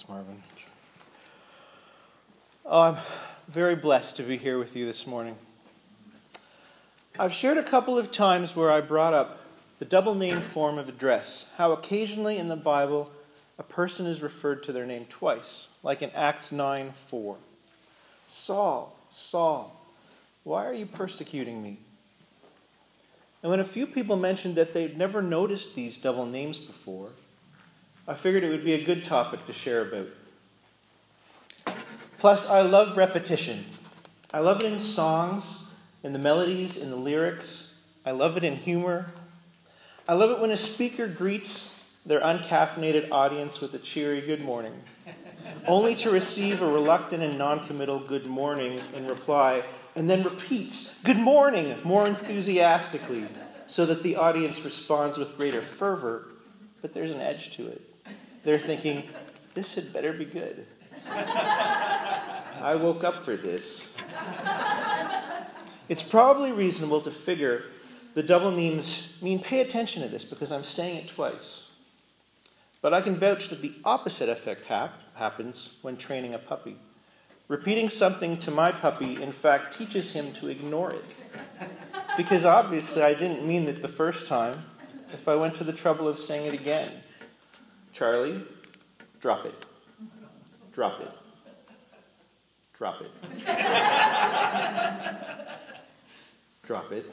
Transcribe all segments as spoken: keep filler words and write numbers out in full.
Thanks, Marvin. Oh, I'm very blessed to be here with you this morning. I've shared a couple of times where I brought up the double name form of address, how occasionally in the Bible a person is referred to their name twice, like in Acts nine four. Saul, Saul, why are you persecuting me? And when a few people mentioned that they'd never noticed these double names before, I figured it would be a good topic to share about. Plus, I love repetition. I love it in songs, in the melodies, in the lyrics. I love it in humor. I love it when a speaker greets their uncaffeinated audience with a cheery good morning, only to receive a reluctant and non-committal good morning in reply, and then repeats good morning more enthusiastically, so that the audience responds with greater fervor, but there's an edge to it. They're thinking, this had better be good. I woke up for this. It's probably reasonable to figure the double names mean pay attention to this because I'm saying it twice. But I can vouch that the opposite effect hap- happens when training a puppy. Repeating something to my puppy, in fact, teaches him to ignore it. Because obviously I didn't mean it the first time if I went to the trouble of saying it again. Charlie, drop it. Drop it. Drop it. Drop it.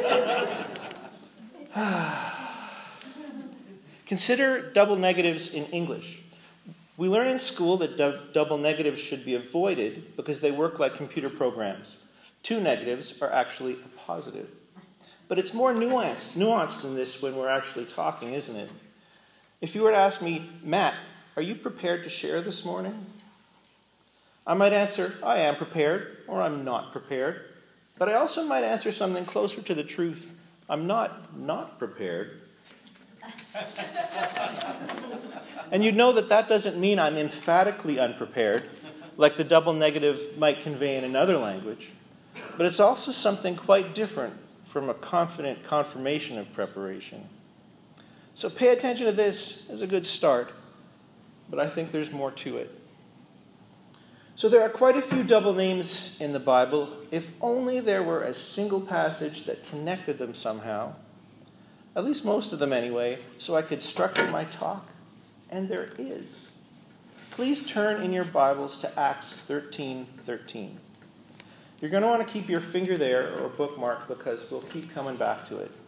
Consider double negatives in English. We learn in school that du- double negatives should be avoided because they work like computer programs. Two negatives are actually a positive. But it's more nuanced, nuanced than this when we're actually talking, isn't it? If you were to ask me, Matt, are you prepared to share this morning? I might answer, I am prepared, or I'm not prepared. But I also might answer something closer to the truth. I'm not not prepared. And you'd know that that doesn't mean I'm emphatically unprepared, like the double negative might convey in another language. But it's also something quite different from a confident confirmation of preparation. So pay attention to this as a good start, but I think there's more to it. So there are quite a few double names in the Bible, if only there were a single passage that connected them somehow. At least most of them anyway, so I could structure my talk. And there is. Please turn in your Bibles to Acts thirteen thirteen. You're going to want to keep your finger there or bookmark because we'll keep coming back to it.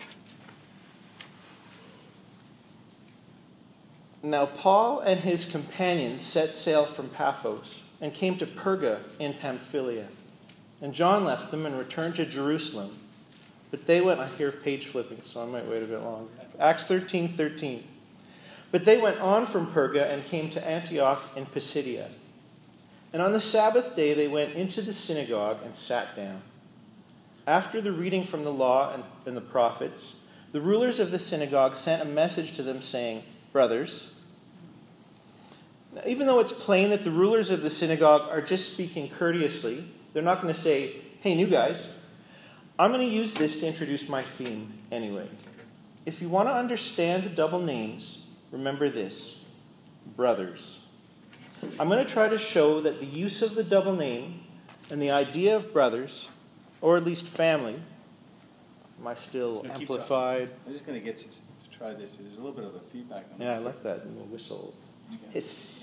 Now Paul and his companions set sail from Paphos and came to Perga in Pamphylia. And John left them and returned to Jerusalem. But they went, I hear page flipping, so I might wait a bit longer. Acts thirteen thirteen. But they went on from Perga and came to Antioch in Pisidia. And on the Sabbath day they went into the synagogue and sat down. After the reading from the law and, and the prophets, the rulers of the synagogue sent a message to them saying, Brothers, now, even though it's plain that the rulers of the synagogue are just speaking courteously, they're not going to say, hey, new guys, I'm going to use this to introduce my theme anyway. If you want to understand the double names, remember this, brothers. I'm going to try to show that the use of the double name and the idea of brothers, or at least family, am I still no, amplified? I'm just going to get you to try this. There's a little bit of a feedback on Yeah, that. I like that little whistle. Hiss.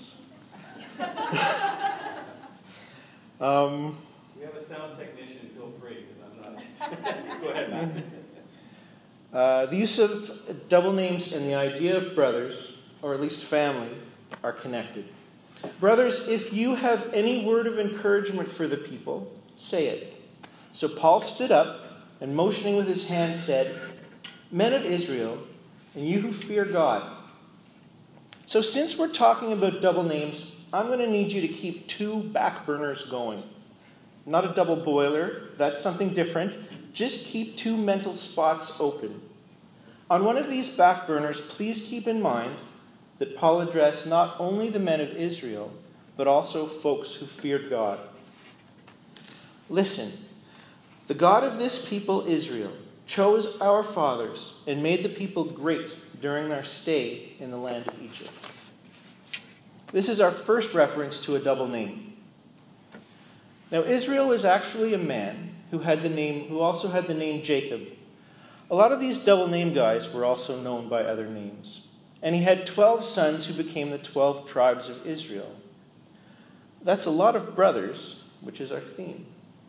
um, we have a sound technician, feel free, because I'm not. Go ahead, Matt. Uh, the use of double names and the idea of brothers, or at least family, are connected. Brothers, if you have any word of encouragement for the people, say it. So Paul stood up and motioning with his hand said, Men of Israel, and you who fear God. So since we're talking about double names, I'm going to need you to keep two back burners going. Not a double boiler, that's something different. Just keep two mental spots open. On one of these back burners, please keep in mind that Paul addressed not only the men of Israel, but also folks who feared God. Listen, the God of this people, Israel, chose our fathers and made the people great during their stay in the land of Egypt. This is our first reference to a double name. Now, Israel was actually a man who had the name, who also had the name Jacob. A lot of these double name guys were also known by other names. And he had twelve sons who became the twelve tribes of Israel. That's a lot of brothers, which is our theme.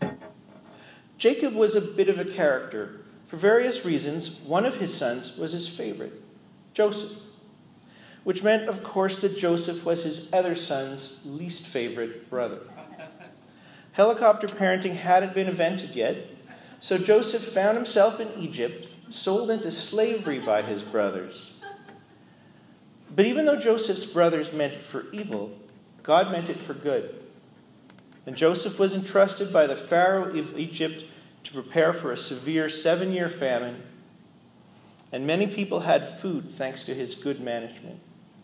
Jacob was a bit of a character. For various reasons, one of his sons was his favorite, Joseph, which meant, of course, that Joseph was his other son's least favorite brother. Helicopter parenting hadn't been invented yet, so Joseph found himself in Egypt, sold into slavery by his brothers. But even though Joseph's brothers meant it for evil, God meant it for good. And Joseph was entrusted by the Pharaoh of Egypt to prepare for a severe seven-year famine, and many people had food thanks to his good management.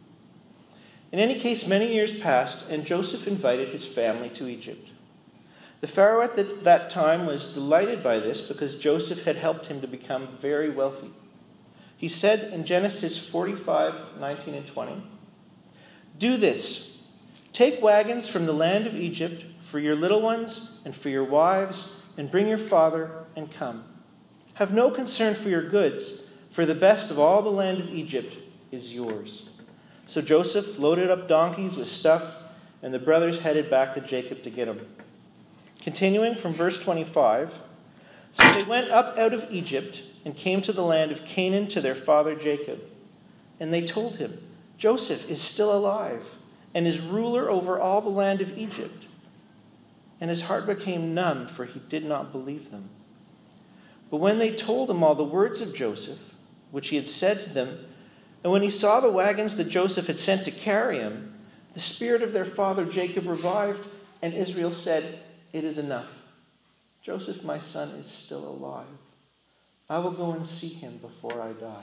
In any case, many years passed, and Joseph invited his family to Egypt. The Pharaoh at the, that time was delighted by this because Joseph had helped him to become very wealthy. He said in Genesis forty-five, nineteen and twenty, "Do this, take wagons from the land of Egypt for your little ones and for your wives, and bring your father and come. Have no concern for your goods, for the best of all the land of Egypt is yours." So Joseph loaded up donkeys with stuff, and the brothers headed back to Jacob to get him. Continuing from verse twenty-five, "So they went up out of Egypt and came to the land of Canaan to their father Jacob. And they told him, 'Joseph is still alive and is ruler over all the land of Egypt.' And his heart became numb, for he did not believe them. But when they told him all the words of Joseph, which he had said to them, and when he saw the wagons that Joseph had sent to carry him, the spirit of their father Jacob revived, and Israel said, 'It is enough. Joseph, my son, is still alive. I will go and see him before I die.'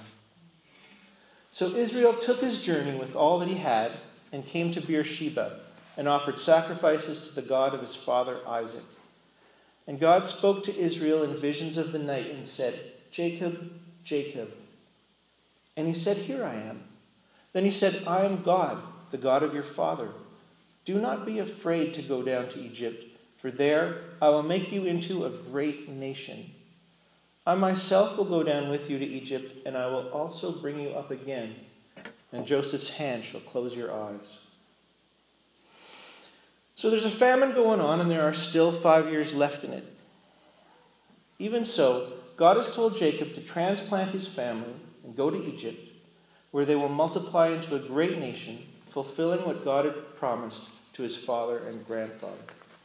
So Israel took his journey with all that he had and came to Beersheba and offered sacrifices to the God of his father Isaac. And God spoke to Israel in visions of the night and said, 'Jacob, Jacob.' And he said, 'Here I am.' Then he said, 'I am God, the God of your father. Do not be afraid to go down to Egypt, for there I will make you into a great nation. I myself will go down with you to Egypt, and I will also bring you up again, and Joseph's hand shall close your eyes.'" So there's a famine going on, and there are still five years left in it. Even so, God has told Jacob to transplant his family and go to Egypt, where they will multiply into a great nation, fulfilling what God had promised to his father and grandfather.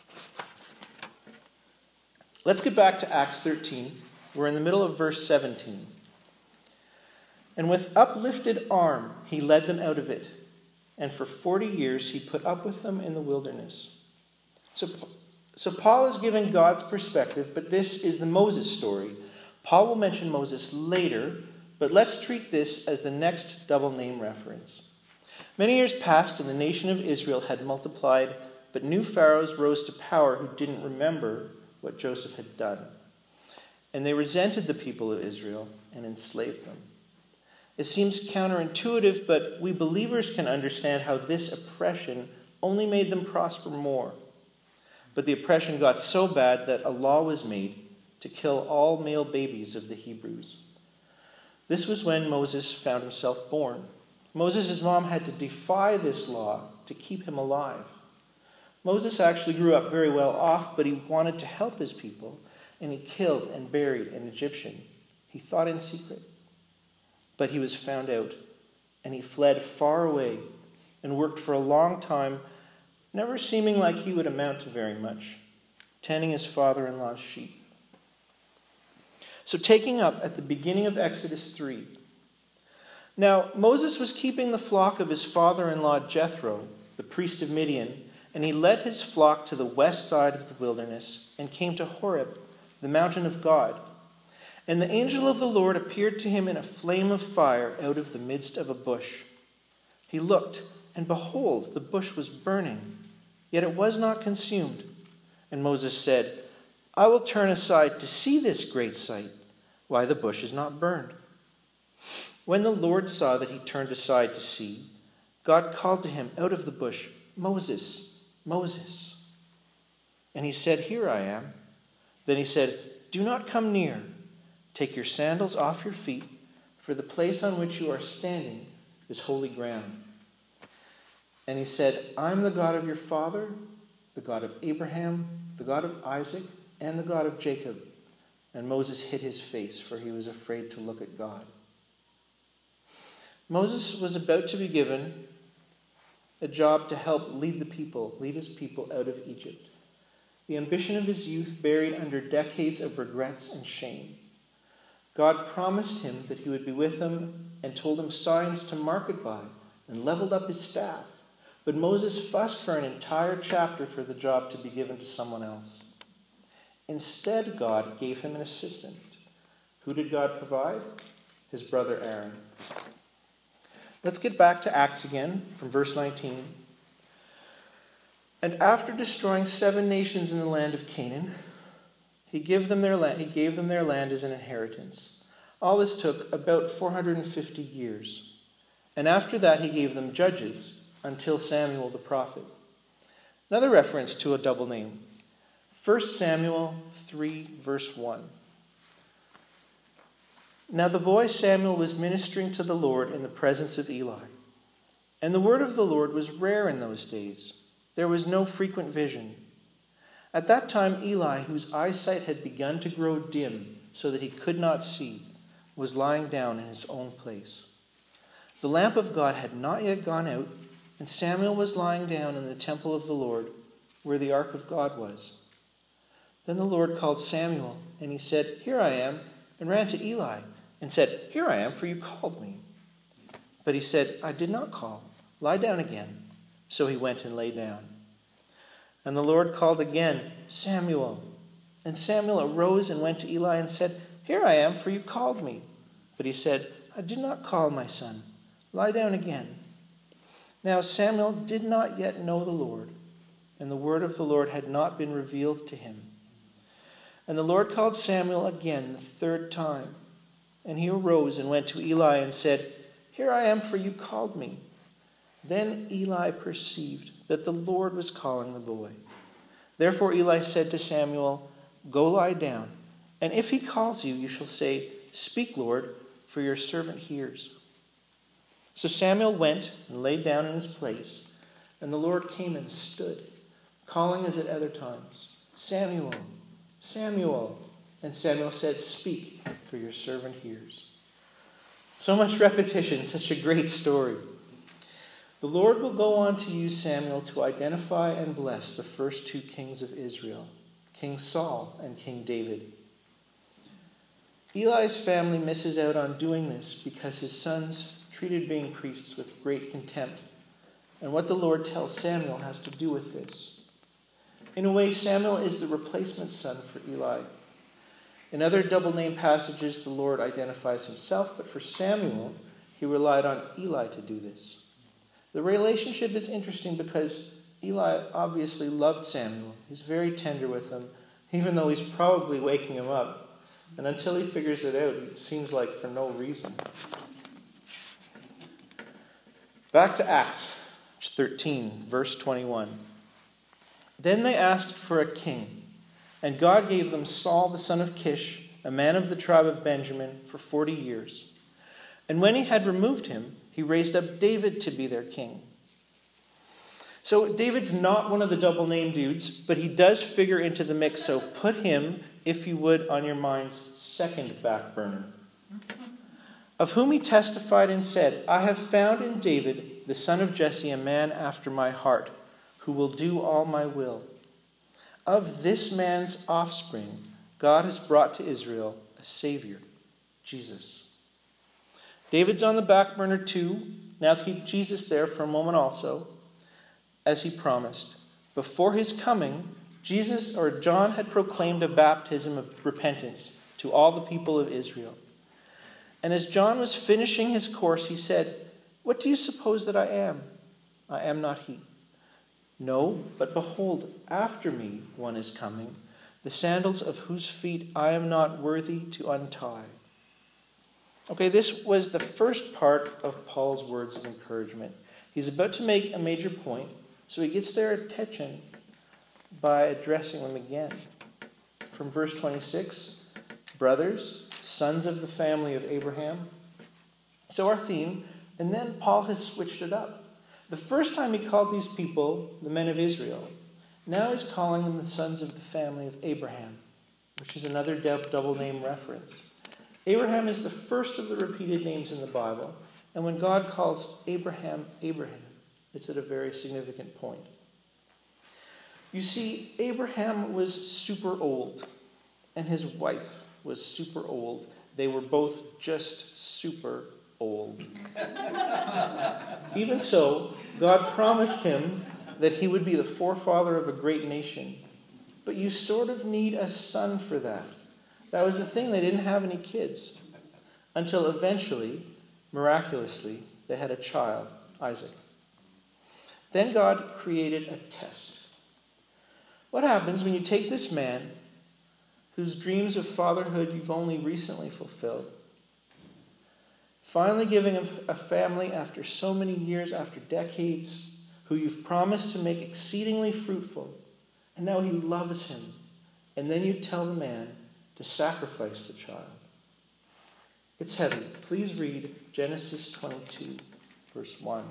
Let's get back to Acts thirteen. We're in the middle of verse seventeen. "And with uplifted arm he led them out of it, and for forty years he put up with them in the wilderness." So, so Paul is giving God's perspective, but this is the Moses story. Paul will mention Moses later, but let's treat this as the next double name reference. Many years passed, and the nation of Israel had multiplied, but new pharaohs rose to power who didn't remember what Joseph had done. And they resented the people of Israel and enslaved them. It seems counterintuitive, but we believers can understand how this oppression only made them prosper more. But the oppression got so bad that a law was made to kill all male babies of the Hebrews. This was when Moses found himself born. Moses' mom had to defy this law to keep him alive. Moses actually grew up very well off, but he wanted to help his people, and he killed and buried an Egyptian. He thought in secret. But he was found out, and he fled far away and worked for a long time, never seeming like he would amount to very much, tending his father-in-law's sheep. So taking up at the beginning of Exodus three. Now, Moses was keeping the flock of his father-in-law Jethro, the priest of Midian, and he led his flock to the west side of the wilderness and came to Horeb, the mountain of God. And the angel of the Lord appeared to him in a flame of fire out of the midst of a bush. He looked, and behold, the bush was burning, yet it was not consumed. And Moses said, "I will turn aside to see this great sight, why the bush is not burned." When the Lord saw that he turned aside to see, God called to him out of the bush, "Moses, Moses." And he said, "Here I am." Then he said, "Do not come near. Take your sandals off your feet, for the place on which you are standing is holy ground." And he said, "I'm the God of your father, the God of Abraham, the God of Isaac, and the God of Jacob." And Moses hid his face, for he was afraid to look at God. Moses was about to be given a job to help lead the people, lead his people out of Egypt. The ambition of his youth buried under decades of regrets and shame. God promised him that he would be with him and told him signs to mark it by and leveled up his staff. But Moses fussed for an entire chapter for the job to be given to someone else. Instead, God gave him an assistant. Who did God provide? His brother Aaron. Let's get back to Acts again from verse nineteen. "And after destroying seven nations in the land of Canaan, he gave them their land, he gave them their land as an inheritance. All this took about four hundred fifty years. And after that he gave them judges until Samuel the prophet." Another reference to a double name. First Samuel three, verse one. "Now the boy Samuel was ministering to the Lord in the presence of Eli. And the word of the Lord was rare in those days. There was no frequent vision. At that time Eli, whose eyesight had begun to grow dim so that he could not see, was lying down in his own place. The lamp of God had not yet gone out, and Samuel was lying down in the temple of the Lord, where the ark of God was. Then the Lord called Samuel, and he said, 'Here I am,' and ran to Eli, and said, 'Here I am, for you called me.' But he said, 'I did not call. Lie down again.' So he went and lay down. And the Lord called again, 'Samuel.' And Samuel arose and went to Eli and said, 'Here I am, for you called me.' But he said, 'I did not call, my son. Lie down again.' Now Samuel did not yet know the Lord, and the word of the Lord had not been revealed to him. And the Lord called Samuel again the third time. And he arose and went to Eli and said, 'Here I am, for you called me.' Then Eli perceived that the Lord was calling the boy. Therefore Eli said to Samuel, 'Go lie down, and if he calls you, you shall say, "Speak, Lord, for your servant hears." So Samuel went and lay down in his place, and the Lord came and stood, calling as at other times, 'Samuel, Samuel.' And Samuel said, 'Speak, for your servant hears.'" So much repetition, such a great story. The Lord will go on to use Samuel to identify and bless the first two kings of Israel, King Saul and King David. Eli's family misses out on doing this because his sons treated being priests with great contempt. And what the Lord tells Samuel has to do with this. In a way, Samuel is the replacement son for Eli. In other double name passages, the Lord identifies himself, but for Samuel, he relied on Eli to do this. The relationship is interesting because Eli obviously loved Samuel. He's very tender with him, even though he's probably waking him up. And until he figures it out, it seems like for no reason. Back to Acts thirteen, verse twenty-one. "Then they asked for a king, and God gave them Saul the son of Kish, a man of the tribe of Benjamin, for forty years. And when he had removed him, he raised up David to be their king." So David's not one of the double name dudes, but he does figure into the mix, so put him, if you would, on your mind's second back burner. "Of whom he testified and said, 'I have found in David, the son of Jesse, a man after my heart, who will do all my will. Of this man's offspring, God has brought to Israel a Savior, Jesus.'" David's on the back burner too. Now keep Jesus there for a moment also. As he promised, before his coming, Jesus or John had proclaimed a baptism of repentance to all the people of Israel. And as John was finishing his course, he said, "What do you suppose that I am? I am not he. No, but behold, after me one is coming, the sandals of whose feet I am not worthy to untie." Okay, this was the first part of Paul's words of encouragement. He's about to make a major point, so he gets their attention by addressing them again. From verse twenty-six, brothers, sons of the family of Abraham. So our theme, and then Paul has switched it up. The first time he called these people the men of Israel. Now he's calling them the sons of the family of Abraham, which is another double name reference. Abraham is the first of the repeated names in the Bible, and when God calls Abraham Abraham, it's at a very significant point. You see, Abraham was super old, and his wife was super old. They were both just super old. Even so, God promised him that he would be the forefather of a great nation. But you sort of need a son for that. That was the thing. They didn't have any kids. Until eventually, miraculously, they had a child, Isaac. Then God created a test. What happens when you take this man, whose dreams of fatherhood you've only recently fulfilled, finally giving him a family after so many years, after decades, who you've promised to make exceedingly fruitful, and now he loves him, and then you tell the man to sacrifice the child? It's heavy. Please read Genesis twenty-two, verse one.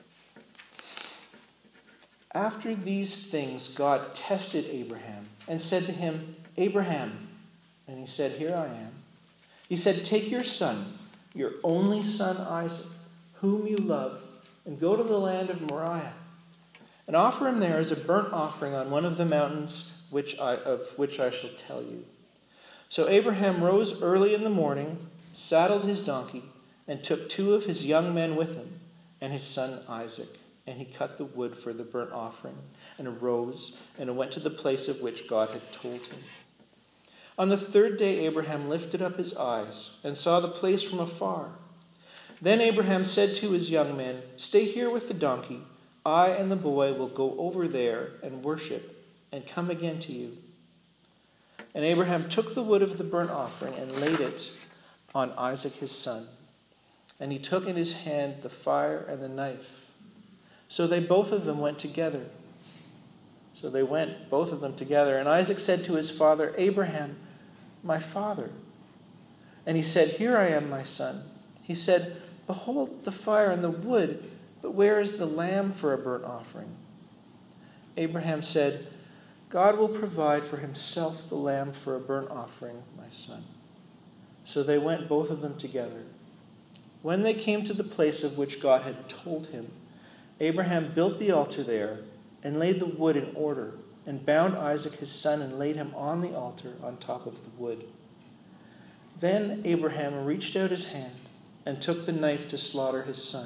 After these things, God tested Abraham and said to him, Abraham. And he said, here I am. He said, take your son, your only son Isaac, whom you love, and go to the land of Moriah, and offer him there as a burnt offering on one of the mountains which I, of which I shall tell you. So Abraham rose early in the morning, saddled his donkey, and took two of his young men with him, and his son Isaac. And he cut the wood for the burnt offering, and arose, and went to the place of which God had told him. On the third day Abraham lifted up his eyes, and saw the place from afar. Then Abraham said to his young men, stay here with the donkey. I and the boy will go over there and worship, and come again to you. And Abraham took the wood of the burnt offering, and laid it on Isaac his son. And he took in his hand the fire and the knife. So they both of them went together. So they went, both of them together. And Isaac said to his father, Abraham, my father. And he said, here I am, my son. He said, behold the fire and the wood, but where is the lamb for a burnt offering? Abraham said, God will provide for himself the lamb for a burnt offering, my son. So they went, both of them together. When they came to the place of which God had told him, Abraham built the altar there, and laid the wood in order, and bound Isaac his son, and laid him on the altar on top of the wood. Then Abraham reached out his hand, and took the knife to slaughter his son.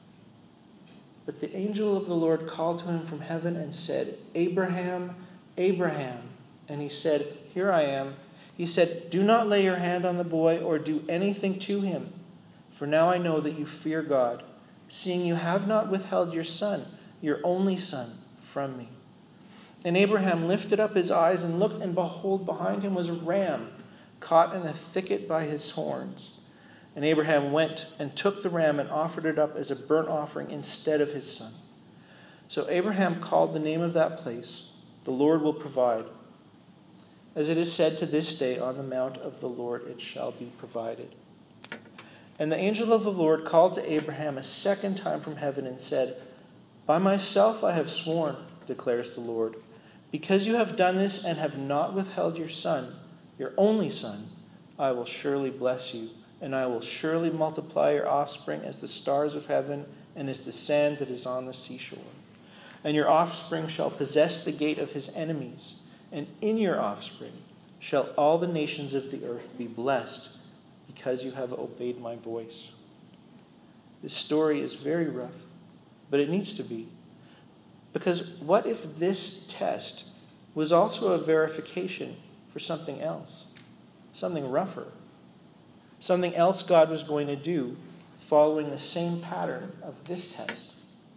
But the angel of the Lord called to him from heaven, and said, Abraham, Abraham. And he said, here I am. He said, do not lay your hand on the boy, or do anything to him, for now I know that you fear God, seeing you have not withheld your son, your only son, from me. And Abraham lifted up his eyes and looked, and behold, behind him was a ram caught in a thicket by his horns. And Abraham went and took the ram and offered it up as a burnt offering instead of his son. So Abraham called the name of that place, the Lord will provide. As it is said to this day, on the mount of the Lord it shall be provided. And the angel of the Lord called to Abraham a second time from heaven and said, by myself I have sworn, declares the Lord, because you have done this and have not withheld your son, your only son, I will surely bless you, and I will surely multiply your offspring as the stars of heaven and as the sand that is on the seashore. And your offspring shall possess the gate of his enemies, and in your offspring shall all the nations of the earth be blessed, because you have obeyed my voice. This story is very rough, but it needs to be. Because what if this test was also a verification for something else? Something rougher. Something else God was going to do following the same pattern of this test.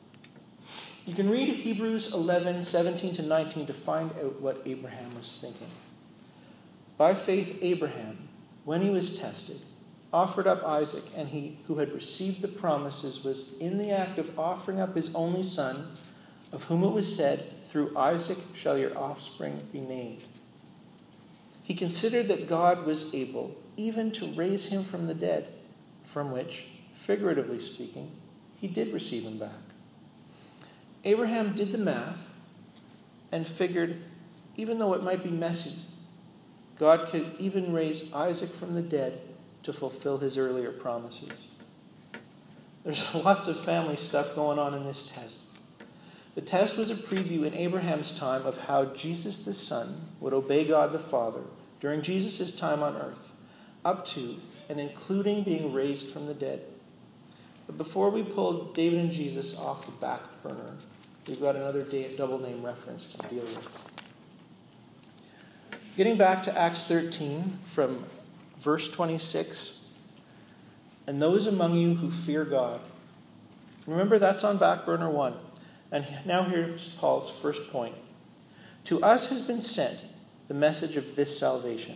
You can read Hebrews eleven, seventeen to nineteen to find out what Abraham was thinking. By faith, Abraham, when he was tested, offered up Isaac, and he who had received the promises was in the act of offering up his only son, of whom it was said, "Through Isaac shall your offspring be named." He considered that God was able even to raise him from the dead, from which, figuratively speaking, he did receive him back. Abraham did the math and figured, even though it might be messy, God could even raise Isaac from the dead to fulfill his earlier promises. There's lots of family stuff going on in this test. The test was a preview in Abraham's time of how Jesus the Son would obey God the Father during Jesus' time on earth, up to and including being raised from the dead. But before we pull David and Jesus off the back burner, we've got another double name reference to deal with. Getting back to Acts thirteen from verse twenty-six, "And those among you who fear God." Remember, that's on back burner one. And now here's Paul's first point. "To us has been sent the message of this salvation.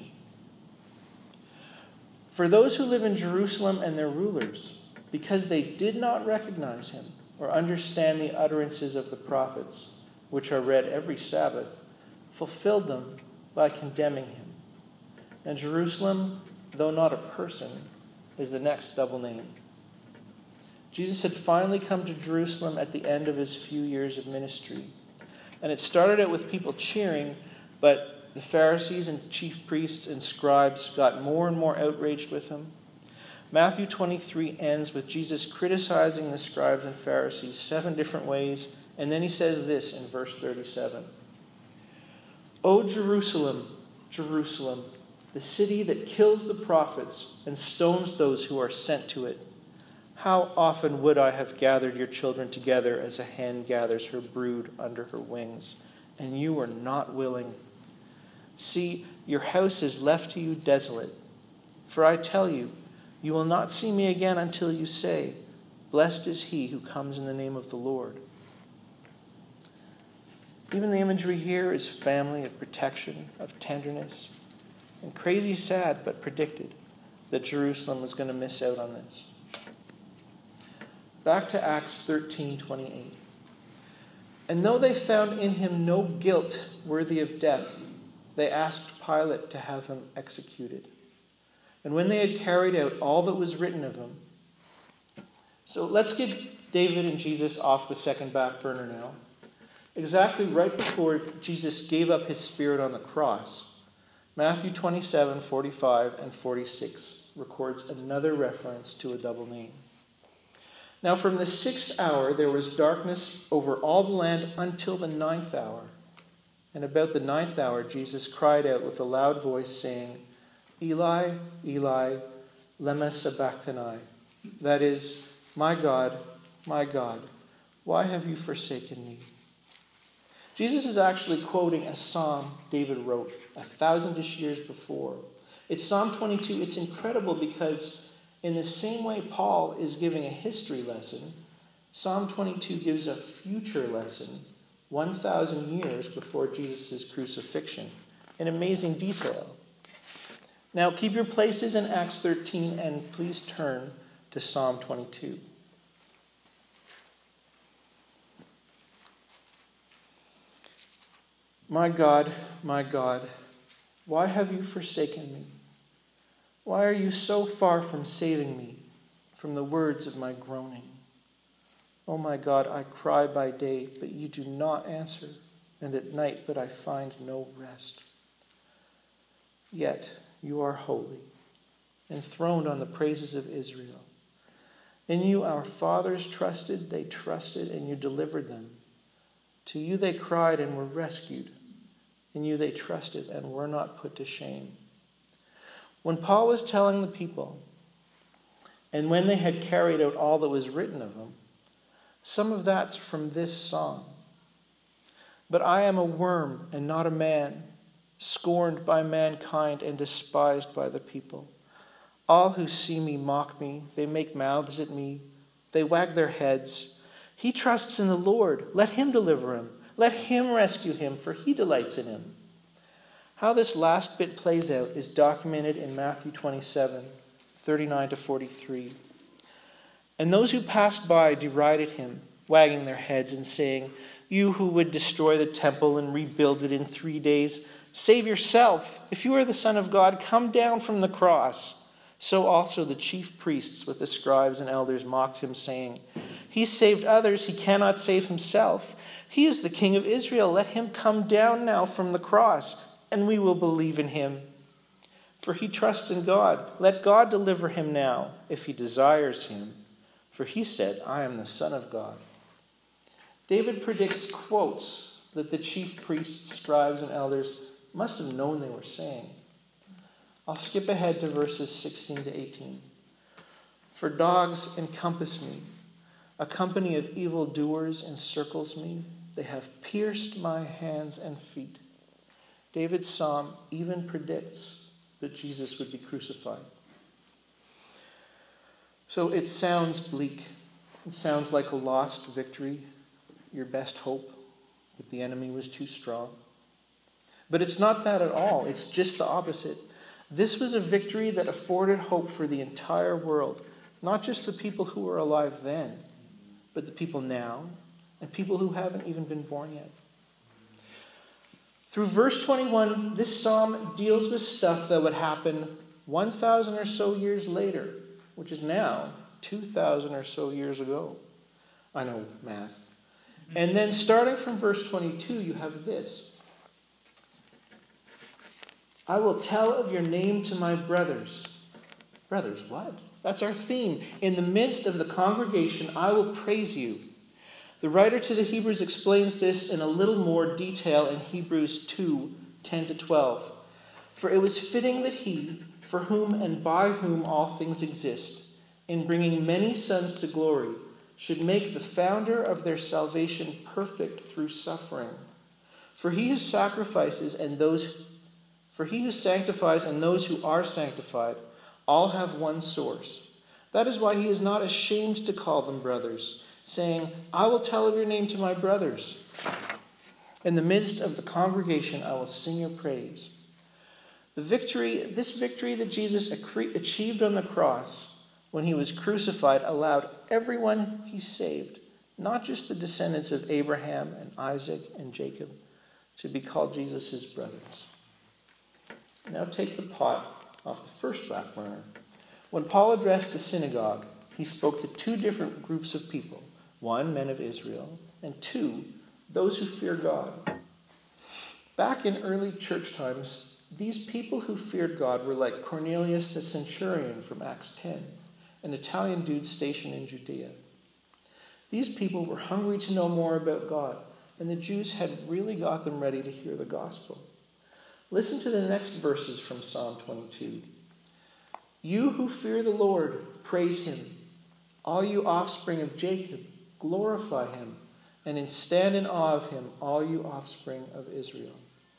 For those who live in Jerusalem and their rulers, because they did not recognize him or understand the utterances of the prophets, which are read every Sabbath, fulfilled them by condemning him. And Jerusalem, though not a person, is the next double name." Jesus had finally come to Jerusalem at the end of his few years of ministry. And it started out with people cheering, but the Pharisees and chief priests and scribes got more and more outraged with him. Matthew twenty-three ends with Jesus criticizing the scribes and Pharisees seven different ways, and then he says this in verse thirty-seven. "O Jerusalem, Jerusalem, the city that kills the prophets and stones those who are sent to it. How often would I have gathered your children together as a hen gathers her brood under her wings, and you were not willing. See, your house is left to you desolate. For I tell you, you will not see me again until you say, 'Blessed is he who comes in the name of the Lord.'" Even the imagery here is family, of protection, of tenderness, and crazy sad, but predicted, that Jerusalem was going to miss out on this. Back to Acts thirteen twenty-eight. "And though they found in him no guilt worthy of death, they asked Pilate to have him executed. And when they had carried out all that was written of him..." So let's get David and Jesus off the second back burner now. Exactly right before Jesus gave up his spirit on the cross, Matthew twenty-seven, forty-five, and forty-six records another reference to a double name. "Now from the sixth hour there was darkness over all the land until the ninth hour. And about the ninth hour Jesus cried out with a loud voice, saying, 'Eli, Eli, lema sabachthani?' That is, 'My God, my God, why have you forsaken me?'" Jesus is actually quoting a psalm David wrote a thousand-ish years before. It's Psalm twenty-two. It's incredible because in the same way Paul is giving a history lesson, Psalm twenty-two gives a future lesson one thousand years before Jesus' crucifixion in amazing detail. Now keep your places in Acts thirteen and please turn to Psalm twenty-two. "My God, my God, why have you forsaken me? Why are you so far from saving me from the words of my groaning? Oh my God, I cry by day, but you do not answer, and at night, but I find no rest. Yet you are holy, enthroned on the praises of Israel. In you our fathers trusted, they trusted, and you delivered them. To you they cried and were rescued. In you they trusted and were not put to shame." When Paul was telling the people, "And when they had carried out all that was written of them," some of that's from this song. "But I am a worm and not a man, scorned by mankind and despised by the people. All who see me mock me, they make mouths at me, they wag their heads. He trusts in the Lord, let him deliver him, let him rescue him, for he delights in him." How this last bit plays out is documented in Matthew twenty-seven, thirty-nine to forty-three. And those who passed by derided him, wagging their heads and saying, "You who would destroy the temple and rebuild it in three days, save yourself. If you are the Son of God, come down from the cross." So also the chief priests with the scribes and elders mocked him, saying, "He saved others, he cannot save himself. He is the King of Israel. Let him come down now from the cross, and we will believe in him. For he trusts in God. Let God deliver him now, if he desires him. For he said, 'I am the Son of God.'" David predicts quotes that the chief priests, scribes, and elders must have known they were saying. I'll skip ahead to verses sixteen to eighteen. "For dogs encompass me. A company of evildoers encircles me. They have pierced my hands and feet." David's psalm even predicts that Jesus would be crucified. So it sounds bleak. It sounds like a lost victory, your best hope, that the enemy was too strong. But it's not that at all. It's just the opposite. This was a victory that afforded hope for the entire world, not just the people who were alive then, but the people now and people who haven't even been born yet. Through verse twenty-one, this psalm deals with stuff that would happen one thousand or so years later, which is now two thousand or so years ago. I know math. And then starting from verse twenty-two, you have this. "I will tell of your name to my brothers." Brothers, what? That's our theme. "In the midst of the congregation, I will praise you." The writer to the Hebrews explains this in a little more detail in Hebrews two, ten to twelve. "For it was fitting that he, for whom and by whom all things exist, in bringing many sons to glory, should make the founder of their salvation perfect through suffering. For he who sacrifices and those for he who sanctifies and those who are sanctified all have one source. That is why he is not ashamed to call them brothers, saying, 'I will tell of your name to my brothers. In the midst of the congregation I will sing your praise.'" The victory, this victory that Jesus achieved on the cross when he was crucified, allowed everyone he saved, not just the descendants of Abraham and Isaac and Jacob, to be called Jesus' brothers. Now take the pot off the first back burner. When Paul addressed the synagogue, he spoke to two different groups of people. One, men of Israel, and two, those who fear God. Back in early church times, these people who feared God were like Cornelius the centurion from Acts ten, an Italian dude stationed in Judea. These people were hungry to know more about God, and the Jews had really got them ready to hear the gospel. Listen to the next verses from Psalm twenty-two. "You who fear the Lord, praise him. All you offspring of Jacob, glorify him, and stand in awe of him, all you offspring of Israel."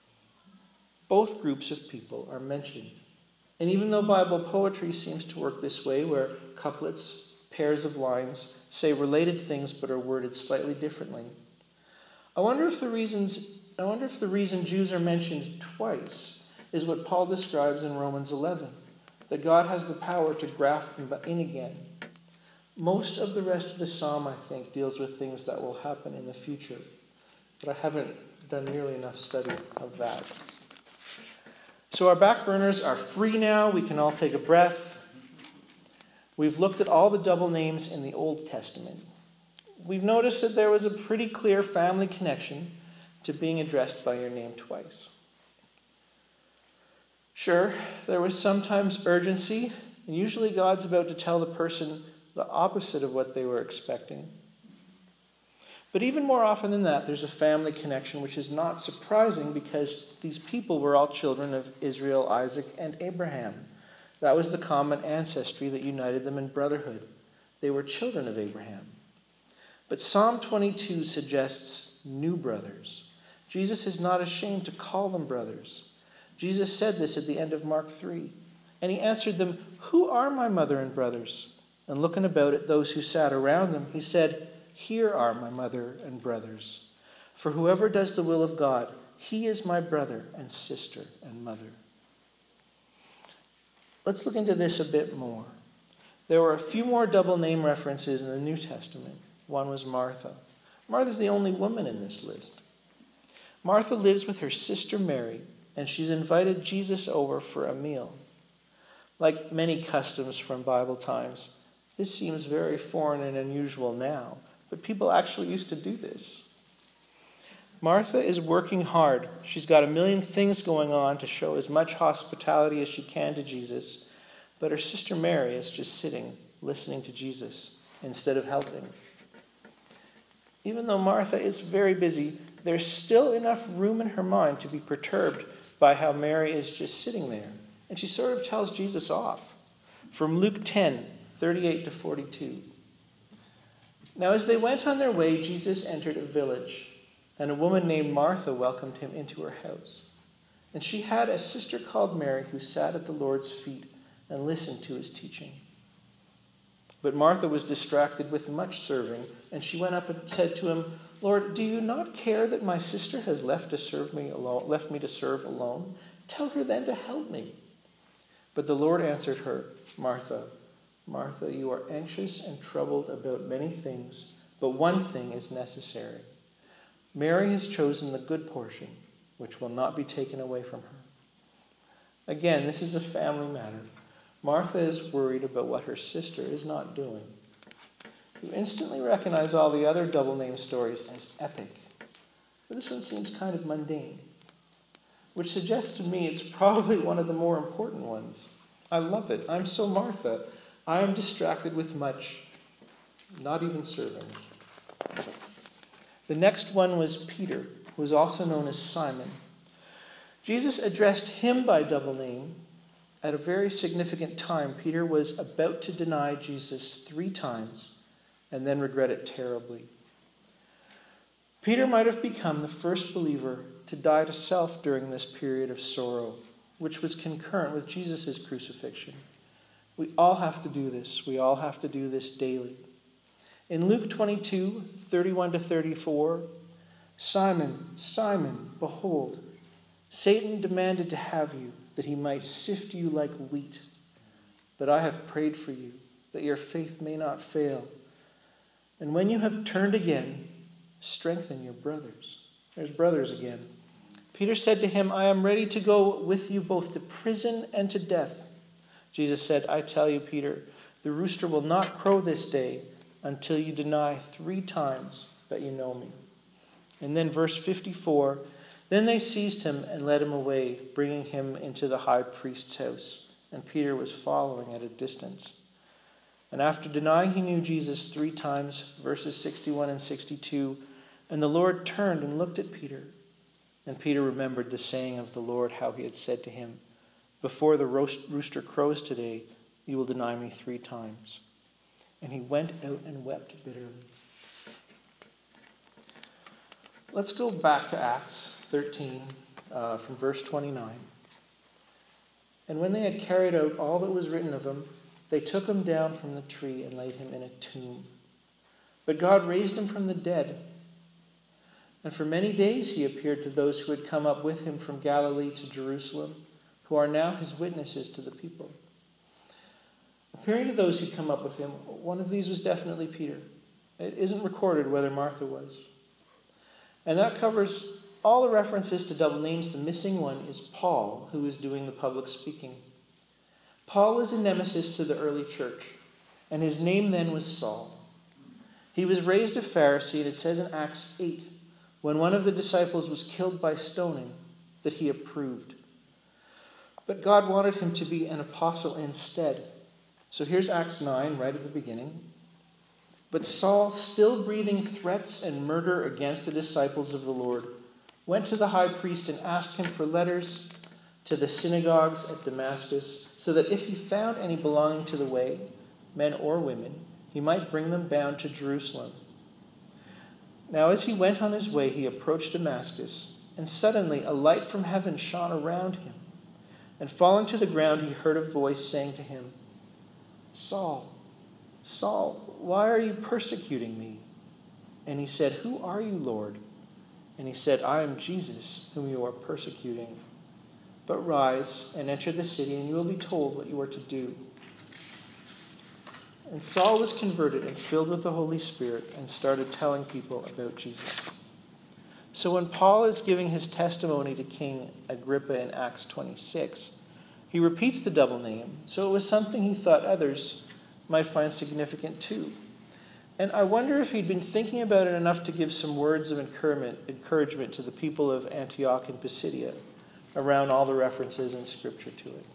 Both groups of people are mentioned. And even though Bible poetry seems to work this way, where couplets, pairs of lines, say related things but are worded slightly differently, I wonder if the reasons I wonder if the reason Jews are mentioned twice is what Paul describes in Romans eleven, that God has the power to graft them in again. Most of the rest of the psalm, I think, deals with things that will happen in the future, but I haven't done nearly enough study of that. So our back burners are free now. We can all take a breath. We've looked at all the double names in the Old Testament. We've noticed that there was a pretty clear family connection to being addressed by your name twice. Sure, there was sometimes urgency, and usually God's about to tell the person the opposite of what they were expecting. But even more often than that, there's a family connection, which is not surprising because these people were all children of Israel, Isaac, and Abraham. That was the common ancestry that united them in brotherhood. They were children of Abraham. But Psalm twenty-two suggests new brothers. Jesus is not ashamed to call them brothers. Jesus said this at the end of Mark three. And he answered them, "Who are my mother and brothers?" And looking about at those who sat around them, he said, "Here are my mother and brothers. For whoever does the will of God, he is my brother and sister and mother." Let's look into this a bit more. There were a few more double name references in the New Testament. One was Martha. Martha's the only woman in this list. Martha lives with her sister Mary, and she's invited Jesus over for a meal. Like many customs from Bible times, this seems very foreign and unusual now, but people actually used to do this. Martha is working hard. She's got a million things going on to show as much hospitality as she can to Jesus, but her sister Mary is just sitting, listening to Jesus, instead of helping. Even though Martha is very busy, there's still enough room in her mind to be perturbed by how Mary is just sitting there. And she sort of tells Jesus off. From Luke ten, thirty-eight to forty-two. Now as they went on their way, Jesus entered a village, and a woman named Martha welcomed him into her house. And she had a sister called Mary who sat at the Lord's feet and listened to his teaching. But Martha was distracted with much serving, and she went up and said to him, "Lord, do you not care that my sister has left to serve me alone, left me to serve alone? Tell her then to help me." But the Lord answered her, "Martha, Martha, you are anxious and troubled about many things, but one thing is necessary. Mary has chosen the good portion, which will not be taken away from her." Again, this is a family matter. Martha is worried about what her sister is not doing. You instantly recognize all the other double name stories as epic, but this one seems kind of mundane, which suggests to me it's probably one of the more important ones. I love it. I'm so Martha. I am distracted with much, not even serving. The next one was Peter, who was also known as Simon. Jesus addressed him by double name at a very significant time. Peter was about to deny Jesus three times and then regret it terribly. Peter might have become the first believer to die to self during this period of sorrow, which was concurrent with Jesus' crucifixion. We all have to do this. We all have to do this daily. In Luke twenty-two, thirty-one to thirty-four, "Simon, Simon, behold, Satan demanded to have you, that he might sift you like wheat. But I have prayed for you, that your faith may not fail. And when you have turned again, strengthen your brothers." There's brothers again. Peter said to him, "I am ready to go with you both to prison and to death." Jesus said, "I tell you, Peter, the rooster will not crow this day until you deny three times that you know me." And then verse fifty-four, "Then they seized him and led him away, bringing him into the high priest's house. And Peter was following at a distance. And after denying he knew Jesus three times," verses sixty-one and sixty-two, "and the Lord turned and looked at Peter. And Peter remembered the saying of the Lord, how he had said to him, 'Before the rooster crows today, you will deny me three times.' And he went out and wept bitterly." Let's go back to Acts thirteen, uh, from verse twenty-nine. "And when they had carried out all that was written of him, they took him down from the tree and laid him in a tomb. But God raised him from the dead. And for many days he appeared to those who had come up with him from Galilee to Jerusalem, who are now his witnesses to the people." Appearing to those who come up with him, one of these was definitely Peter. It isn't recorded whether Martha was. And that covers all the references to double names. The missing one is Paul, who is doing the public speaking. Paul was a nemesis to the early church, and his name then was Saul. He was raised a Pharisee, and it says in Acts eight, when one of the disciples was killed by stoning, that he approved. But God wanted him to be an apostle instead. So here's Acts nine, right at the beginning. "But Saul, still breathing threats and murder against the disciples of the Lord, went to the high priest and asked him for letters to the synagogues at Damascus, so that if he found any belonging to the way, men or women, he might bring them bound to Jerusalem. Now as he went on his way, he approached Damascus, and suddenly a light from heaven shone around him. And falling to the ground, he heard a voice saying to him, 'Saul, Saul, why are you persecuting me?' And he said, 'Who are you, Lord?' And he said, 'I am Jesus, whom you are persecuting. But rise and enter the city, and you will be told what you are to do.' And Saul was converted and filled with the Holy Spirit and started telling people about Jesus. So when Paul is giving his testimony to King Agrippa in Acts twenty-six, he repeats the double name, so it was something he thought others might find significant too. And I wonder if he'd been thinking about it enough to give some words of encouragement, encouragement to the people of Antioch and Pisidia around all the references in Scripture to it.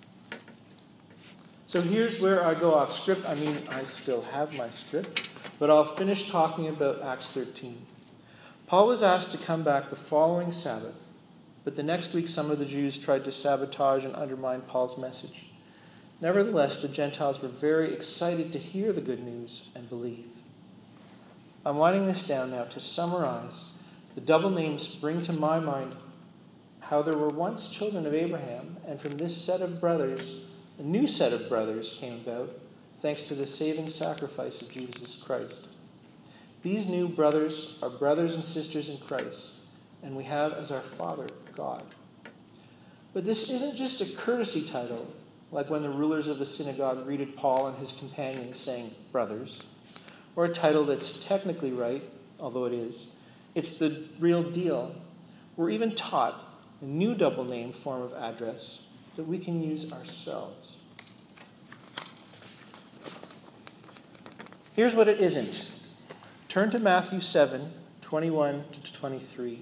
So here's where I go off script. I mean, I still have my script, but I'll finish talking about Acts thirteen. Paul was asked to come back the following Sabbath, but the next week some of the Jews tried to sabotage and undermine Paul's message. Nevertheless, the Gentiles were very excited to hear the good news and believe. I'm winding this down now to summarize. The double names bring to my mind how there were once children of Abraham, and from this set of brothers, a new set of brothers came about, thanks to the saving sacrifice of Jesus Christ. These new brothers are brothers and sisters in Christ, and we have as our Father, God. But this isn't just a courtesy title, like when the rulers of the synagogue greeted Paul and his companions saying, brothers, or a title that's technically right, although it is. It's the real deal. We're even taught a new double name form of address that we can use ourselves. Here's what it isn't. Turn to Matthew seven, twenty-one to twenty-three.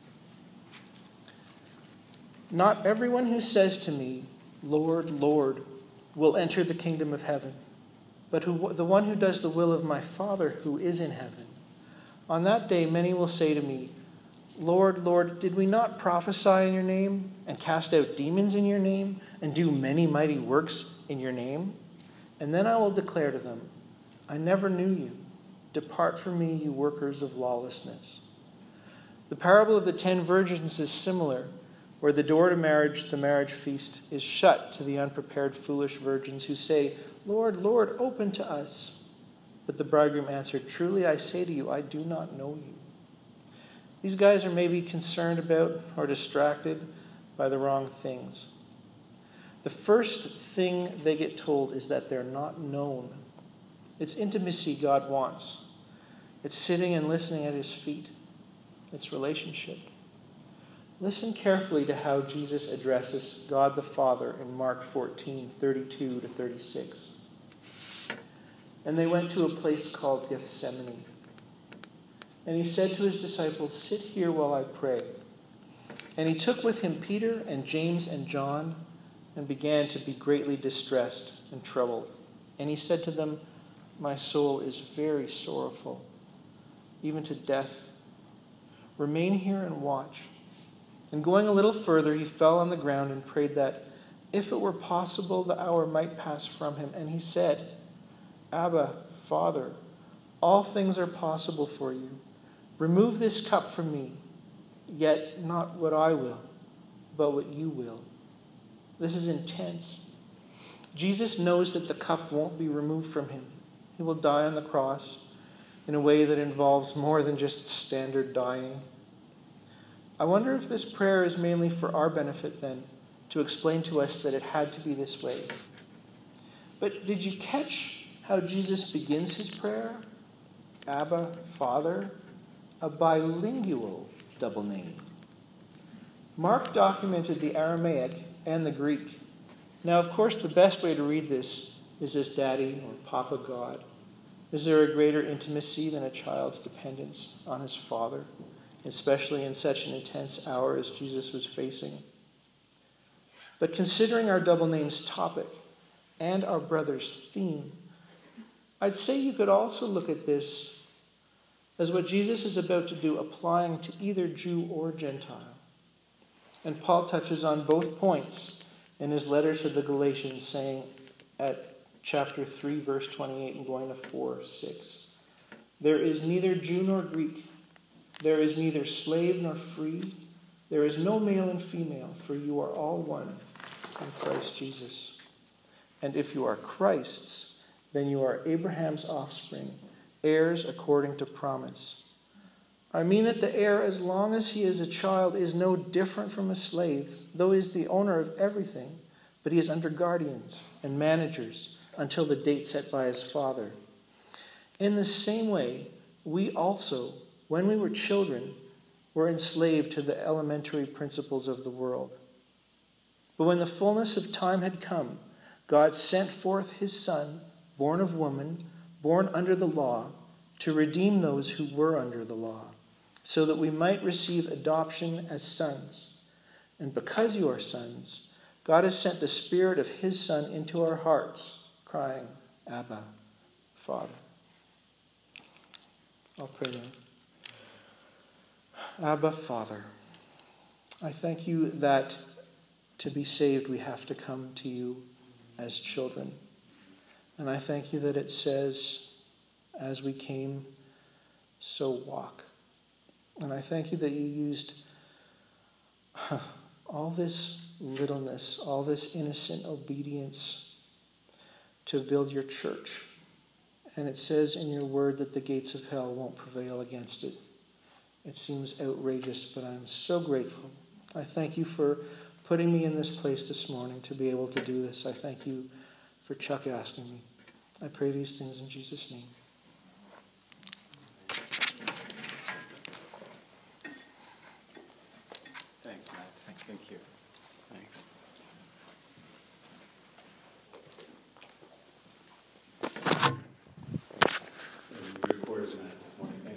Not everyone who says to me, Lord, Lord, will enter the kingdom of heaven, but who, the one who does the will of my Father who is in heaven. On that day many will say to me, Lord, Lord, did we not prophesy in your name, and cast out demons in your name, and do many mighty works in your name? And then I will declare to them, I never knew you. Depart from me, you workers of lawlessness. The parable of the ten virgins is similar, where the door to marriage, the marriage feast, is shut to the unprepared foolish virgins who say, Lord, Lord, open to us. But the bridegroom answered, Truly I say to you, I do not know you. These guys are maybe concerned about or distracted by the wrong things. The first thing they get told is that they're not known. It's intimacy God wants. It's sitting and listening at his feet. It's relationship. Listen carefully to how Jesus addresses God the Father in Mark fourteen, thirty-two to thirty-six. And they went to a place called Gethsemane. And he said to his disciples, Sit here while I pray. And he took with him Peter and James and John and began to be greatly distressed and troubled. And he said to them, My soul is very sorrowful, even to death. Remain here and watch. And going a little further, he fell on the ground and prayed that, if it were possible, the hour might pass from him. And he said, Abba, Father, all things are possible for you. Remove this cup from me, yet not what I will, but what you will. This is intense. Jesus knows that the cup won't be removed from him. He will die on the cross in a way that involves more than just standard dying. I wonder if this prayer is mainly for our benefit then, to explain to us that it had to be this way. But did you catch how Jesus begins his prayer? Abba, Father, a bilingual double name. Mark documented the Aramaic and the Greek. Now, of course, the best way to read this is as Daddy or Papa God. Is there a greater intimacy than a child's dependence on his father, especially in such an intense hour as Jesus was facing? But considering our double names topic and our brother's theme, I'd say you could also look at this as what Jesus is about to do, applying to either Jew or Gentile. And Paul touches on both points in his letter to the Galatians, saying at chapter three, verse twenty-eight, and going to four, six, there is neither Jew nor Greek, there is neither slave nor free, there is no male and female, for you are all one in Christ Jesus. And if you are Christ's, then you are Abraham's offspring, heirs according to promise. I mean that the heir, as long as he is a child, is no different from a slave, though he is the owner of everything, but he is under guardians and managers until the date set by his father. In the same way, we also, when we were children, were enslaved to the elementary principles of the world. But when the fullness of time had come, God sent forth his Son, born of woman, born under the law, to redeem those who were under the law, so that we might receive adoption as sons. And because you are sons, God has sent the Spirit of his Son into our hearts, crying, Abba, Father. I'll pray now. Abba, Father, I thank you that to be saved we have to come to you as children. And I thank you that it says, as we came, so walk. And I thank you that you used all this littleness, all this innocent obedience to build your church. And it says in your word that the gates of hell won't prevail against it. It seems outrageous, but I'm so grateful. I thank you for putting me in this place this morning to be able to do this. I thank you for Chuck asking me. I pray these things in Jesus' name.